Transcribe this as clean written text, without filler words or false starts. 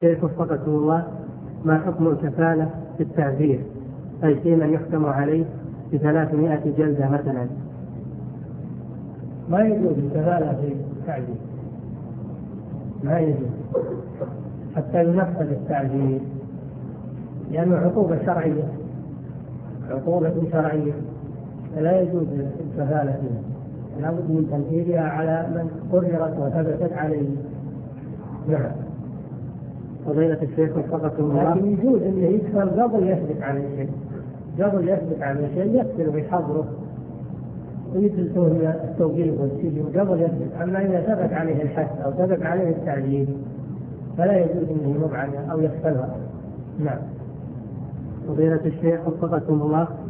كيف وفقكم الله، ما حكم الكفالة في التعزير؟ أي في من يحكم عليه ب300 جلدة مثلا؟ ما يجوز الكفالة في التعزير، ما يجوز حتى ينفذ التعزير، لأنه عقوبة شرعية، عقوبة شرعية، فلا يجوز الكفالة فيها، لا بد من تنفيذها على من قررت وثبتت عليه. نعم. فضيلة الشيخ وفقكم الله، لكن يجوز أنه يكفل قبل يثبت عليه شيء، قبل يثبت عليه شيء يكفل ويحضره ويجلسه من التوقيف والسجن قبل يثبت. أما إذا ثبت عليه الحد أو ثبت عليه التعذيب فلا يجوز أنه يمر عنها أو يكفلها. نعم. فضيلة الشيخ وفقكم الله،